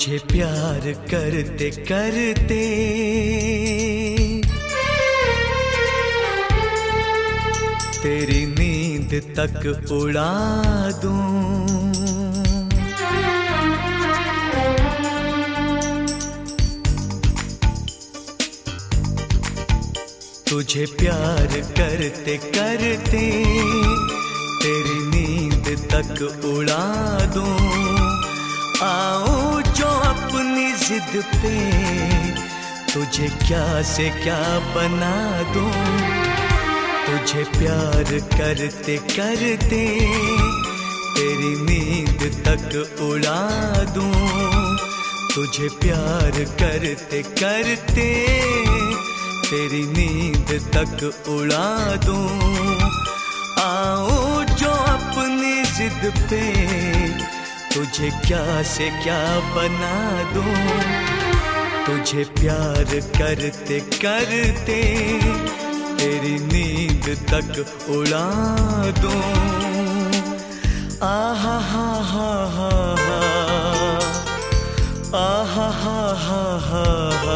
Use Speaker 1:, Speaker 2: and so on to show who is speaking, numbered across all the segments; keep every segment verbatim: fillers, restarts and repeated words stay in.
Speaker 1: तुझे प्यार करते करते तेरी नींद तक उड़ा दूं। तुझे प्यार करते करते तेरी नींद तक उड़ा दूं। आओ जो अपनी जिद पे तुझे क्या से क्या बना दूं। तुझे प्यार करते करते तेरी नींद तक उड़ा दूं। तुझे प्यार करते करते तेरी नींद तक उड़ा दूं। आओ जो अपनी जिद पे तुझे क्या से क्या बना दूं। तुझे प्यार करते करते तेरी नींद तक उड़ा दूं। आहा हा हा हा हा आहा हा हा हा हा।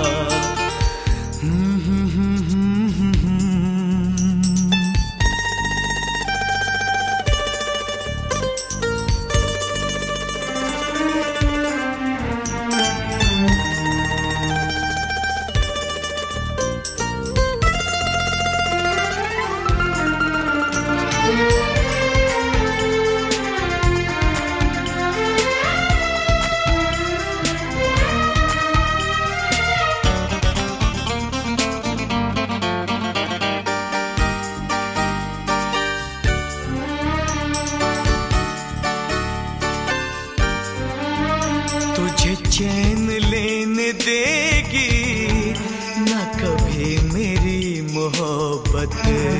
Speaker 1: तुझे चैन लेने देगी ना कभी मेरी मोहब्बत।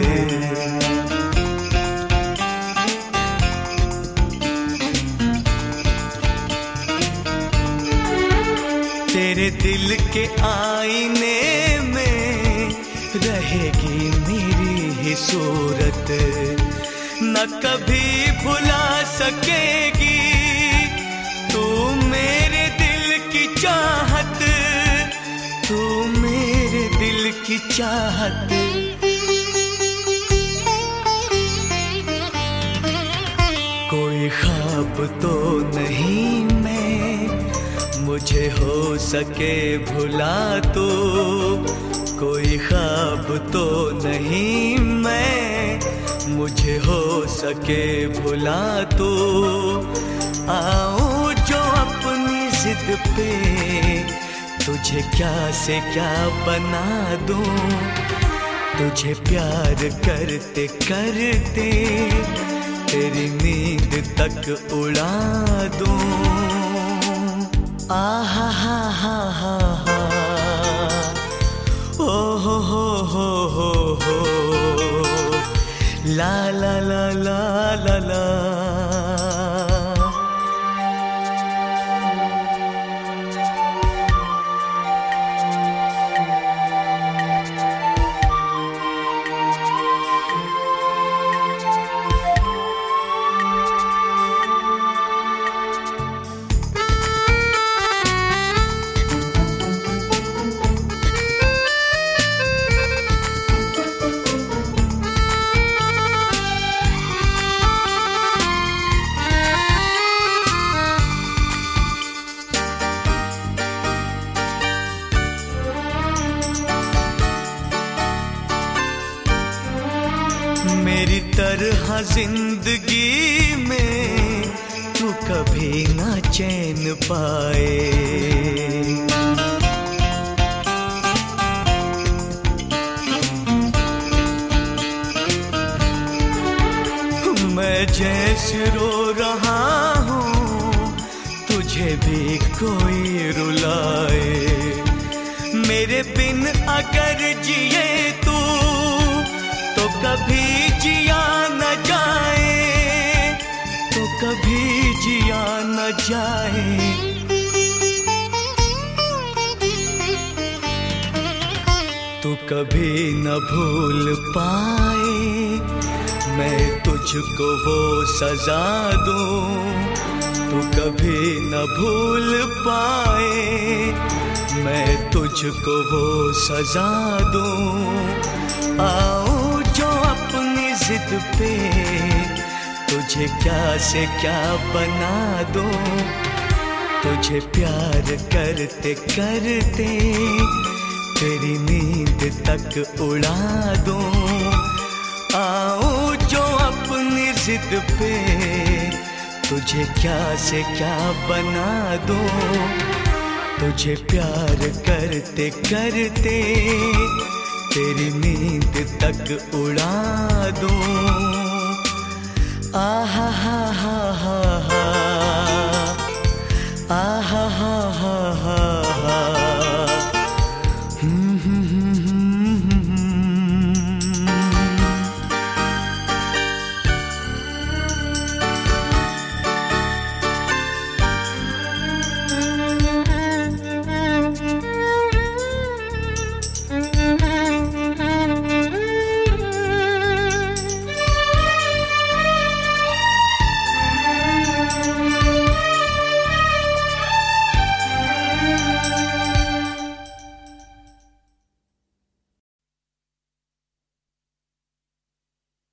Speaker 1: तेरे दिल के आईने में रहेगी मेरी ही सूरत। न कभी भुला सकेगी तू मेरे दिल की चाहत। तू मेरे दिल की चाहत। कोई ख्वाब तो नहीं मैं मुझे हो सके भुला तो। कोई ख्वाब तो नहीं मैं मुझे हो सके भुला तो। आओ जो अपनी जिद पे तुझे क्या से क्या बना दूं। तुझे प्यार करते करते तेरी नींद तक उड़ा दूं। आहा हा हा हा हा ओ हो हो हो हो हो ला ला ला ला ला ला। मेरी तरह जिंदगी में तू कभी ना चैन पाए। मैं जैसे रो रहा हूँ तुझे भी कोई रुलाए। मेरे बिन अगर जिए तू तो कभी जिया न जाए। तो कभी जिया न जाए। तू कभी न भूल पाए मैं तुझ तुझको वो सजा दूं तू कभी न भूल पाए। मैं तुझको वो सजा दूं, आओ जो अपनी जिद पे तुझे क्या से क्या बना दूं। तुझे प्यार करते करते तेरी नींद तक उड़ा दूं। आओ जो अपनी जिद पे तुझे क्या से क्या बना दूं। तुझे प्यार करते करते तेरी नींद तक उड़ा दूं। आहा